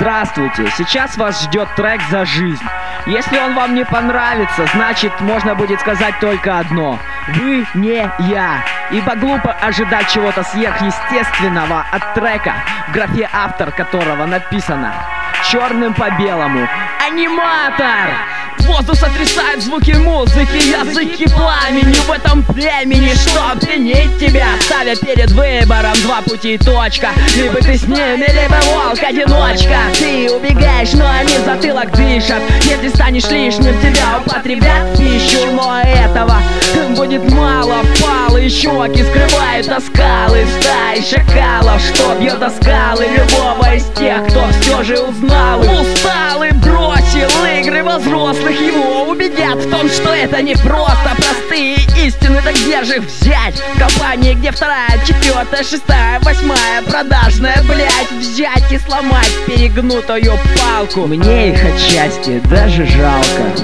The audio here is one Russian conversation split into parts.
Здравствуйте, сейчас вас ждет трек «За жизнь». Если он вам не понравится, значит можно будет сказать только одно: вы не я. Ибо глупо ожидать чего-то сверхъестественного от трека, в графе автор которого написано черным по белому: аниматор! Воздух сотрясает звуки музыки, языки пламени в этом племени, что пленить тебя, ставя перед выбором два пути и точка. Либо ты с ними, либо волк-одиночка. Ты убегаешь, но они в затылок дышат. Если станешь лишним, тебя употребят в пищу. Но этого будет мало, впалые щеки скрывают оскалы стаи шакалов, что бьет о скалы любого из тех, кто все же узнал. Устал и бросил игры взрослых, его убедят в том, что это не просто простые истины. Так где же их взять? В компании, где вторая, четвертая, шестая, восьмая продажная, блять, взять и сломать перегнутую палку. Мне их отчасти даже жалко.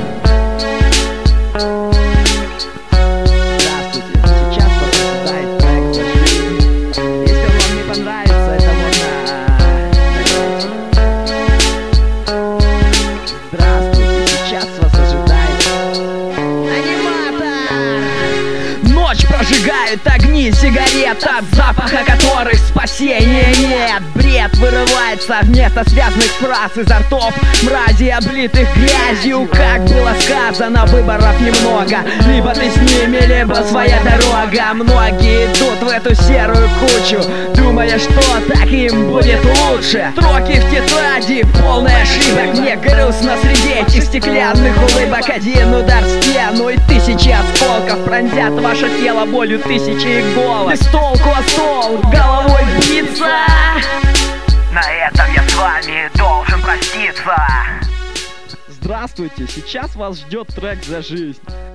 Прожигают огни сигарет, от запаха которых спасения нет. Бред вырывается вместо связанных фраз изо ртов мрази, облитых грязью. Как было сказано, выборов немного: либо ты с ними, либо своя дорога. Многие идут в эту серую кучу, думая, что так им будет лучше. Строки в тетради, полный ошибок. Мне грустно среди этих стеклянных улыбок. Один удар в стену и тысячи осколков пронзят ваше тело болью тысячи иголок. Без толку о стол головой биться. На этом я с вами должен проститься. Здравствуйте, сейчас вас ждет трек «За жизнь».